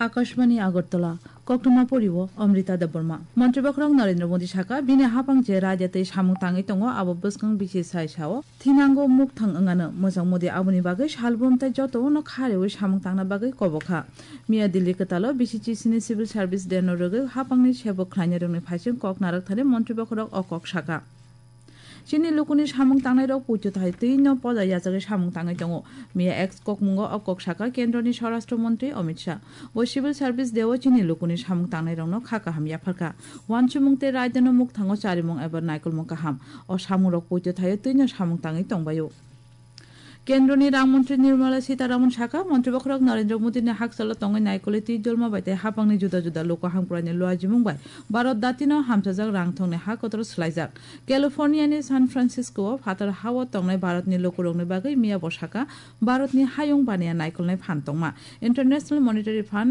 आकाशवाणी আগরতলা কক্টমা পরিব অমৃতা দেববর্মা মন্ত্রীবখরং নরেন্দ্র মোদী শাখা বিনে হাপাং যে রাজ্যতে সামুং তাঙै दङ आबो बस्कां बिसि साइसाव थिनांगौ मुख थां अंगानो मोजां मोदी आबुनि बागै सालब्रमथाय जत न खारेवै सामुं तांना बागै कबखा मिया दिल्ली कतालो बिसिचि सिनि सिविल सार्भिस देनो रगै हापांनि सेबक ख्लाइनो रोंनि फाइसिं कक नारक थाने मन्त्रीबखरं अकक शाखा Chini lukuni samung tangnai rok puchu thai tino poda yajage samung tangai tongo miya ex kokmungo okok shaka kendroni স্বরাষ্ট্র মন্ত্রী Amit Shah bo civil service dewo chini lukuni samung tangnai rokno khaka ham yapharka wanchumungte raidano muk thango charimung ebar naikol mung kaham o samung rok puchu thai tino samung tangai tongbayo কেন্দ্রনি রাংমন্ত্রী Nirmala Sitharaman শাখা মন্ত্রীবখরক নরেন্দ্র মোদীনি হাকসালো তঙ্গै নাইকলে তি জলমা বাইতে হাপাংনি जुदा जुदा लोक हांगप्रानि लुआजिमुंबाय भारत दातिनो हामसाजाक रांथंनि हा Qatar स्लाइजाक कैलिफोर्नियानि San Francisco फातर हावा तंगनाय भारतनि लोकरंनि बागै मिया बसाका भारतनि हायुं बानिया नाइकलनाय फानतंमा international monetary fund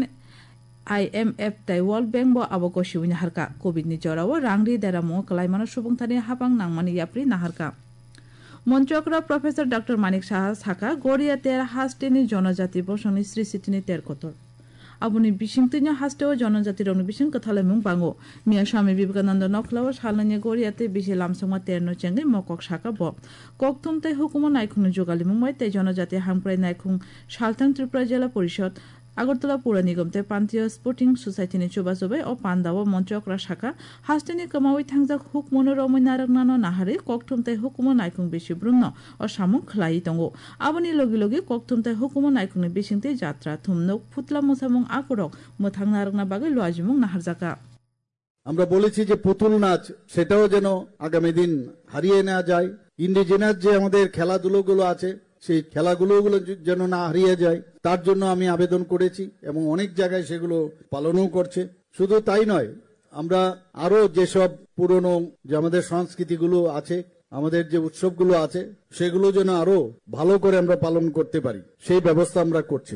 IMF tai World Bank bo aboko शिवनि हारका कोविड नि जराव रांरि देरामो कलाइमानो सुबुंथानि हापां नांमानि याप्रि नाहारका মন্ত্রকরা প্রফেসর ডক্টর মানিক সাহা সাকা গড়িয়া তের হাস্টেনি জনজাতি বসনি শ্রী সিটিনি তের কতর আবুনি বিশিংতিনি হাস্টেও জনজাতি রংনি বিশিং কথালে মুং বাঙ্গো মিয়া স্বামী বিবেকানন্দ নখলাও সালনানি গড়িয়াতে বিশি লামসংমা তেরনো চেঙ্গে মকক সাকা ব ককথুমতে হুকুম নাইখুং যোগালি মুংবাই তে জনজাতি হামপ্রাই নাইখুং সালথাং ত্রিপুরা জেলা পরিষদ আগরতলা পৌর নিগমতে পান্তীয় স্পোর্টিং সোসাইটিनि চুবাচুবাই ও পান্দাও মন্ত্রকরা শাখা হাস্টেনি কমাওই থাংজাক হুক মনোরমৈ নারকনানো নাহারে ককথুমতে হুকুম নাইখুং বেশি ব্রুন্ন ও সামুং খ্লাই দঙ্গো আবনি লগে লগে ককথুমতে হুকুম নাইখুংনি বিসিংতে যাত্রা থুমনক ফুতলা মোসামুং আকরক মোথাং নারকনা বাগৈ লুয়াজিমুং নাহারজাকা আমরা বলেছি যে পুতুল নাচ সেটাও যেন আগামী দিন হারিয়ে নেওয়া যায় ইন্ডিজিনাস যে আমাদের খেলাধুলোগুলো আছে সেই খেলাগুলো যেন না হারিয়ে যায় তার জন্য আমি আবেদন করেছি এবং অনেক জায়গায় সেগুলো পালনও করছে শুধু তাই নয় আমরা আরো যেসব পুরনো যে আমাদের সংস্কৃতিগুলো আছে আমাদের যে উৎসবগুলো আছে সেগুলো যেন আরো ভালো করে আমরা পালন করতে পারি সেই ব্যবস্থা আমরা করছি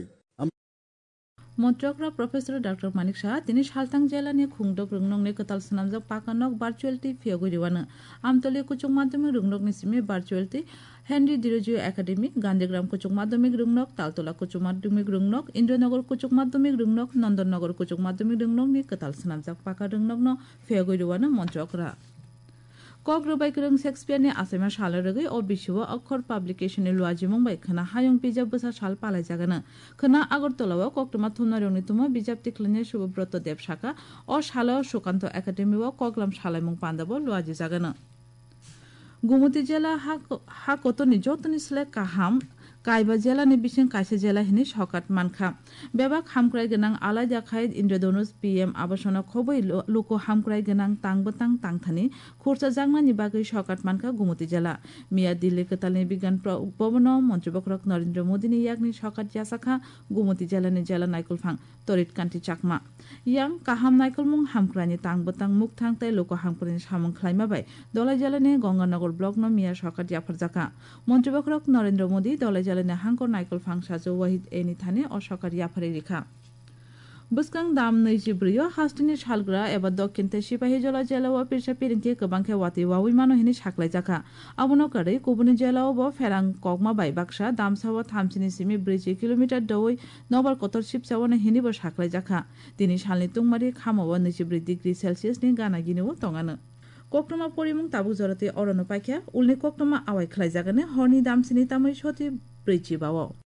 মন্ত্রকরা প্রফেসর ডক্টর মানিক শাহ তিনি সালতাং জেলানি খুংদক রুংনংনি কতাল সানামজাক পাকানক ভার্চুয়ালিটি ফিয়াগুরিওয়ানো আমতলি কুচুং মাধ্যমিক রুংনকনি সিমি virtuality Henry Derozio academy Gandhigram কুচুং মাধ্যমিক রুংনক তালতলা কুচুং মাধ্যমিক রুংনক ইন্দ্রনগর কুচুং মাধ্যমিক রুংনক নন্দননগর কুচুং মাধ্যমিক রুংনকনি কতাল সানামজাক পাকা রুংনকনো ফিয়াগুরিওয়ানো মন্ত্রকরা কক রবাইকরং শেক্সপিয়াरनि आसामा सालरगै अ बिशुव अक्षर पाब्लिकेशननि लुआजिमुं बाय खना हायं बिजाब बोसा साल पालाय जागानो खना আগরতলাव कक्टमा थुमनारंनि तुमा बिजाब तिख्लनि सुब्रत देव शाखा अ साल सुकान्त एकाडेमिव कगलाम सालायमुं पान्दाब लुआजि जागानो गुमति जिल्ला हा कतनि जतनि स्ले काहाम कायबा जिल्लानि बिसिं कायसे जिल्ला हिनि सकात मानखा बेबा हामक्राय गोनां आलाय जाखाय इन्द्रधनुष PM आबासना खबै लोक हामक्राय गोनां तांबतां तांथानि खुरसा जांनानि बागै सकात मानखा गुमति जिल्ला मिया दिल्ली कतालनि बिज्ञान भवन मन्त्रीबखरक नरेंद्र मोदीनि यागनि सकात यासाखा गुमति जिल्लानि जिल्ला नायकलफां तरित कान्ति चाकमा यां काहाम नायकलमुं हामक्रायनि तांबतां मुख थांताय लोक हामक्रायनि सामुं ख्लायमाबाय दलाय जिल्लानि गंगानगर ब्लकनो मिया सकात याफारजाका मन्त्रीबखरक नरेंद्र मोदी दलाय जिल्लानि हांकर नायकल फांसाजो वाहिद एनि थाने अ सकात याफारि रेखा बस्कां दाम 24 हास्टिनि सालग्रा एबा दक्षिणते सिपाहीजला जिल्लाव पिरसा पिरिंथि गोबांखे वाति वाविमानो हिनि साख्लाय जाखा आबनो करै गुबुन जिल्लाव ब फेरां कगमा बाय बाक्सा दामसाव थामसिनि सिमि 40 किलोमिटार दवै नबर कतर सिपसावनो हिनिबो साख्लाय जाखा दिनि सालनि तुंमारि खामाव 24 डिग्री सेल्सियास नि गानागिनो तंगानो कक्टमा परिमुं ताबुक जरते अरनो पाइख्या उलनि कक्टमा आवाय खलाय जागानो हरनि दामसिनि तामै सति 40 बाव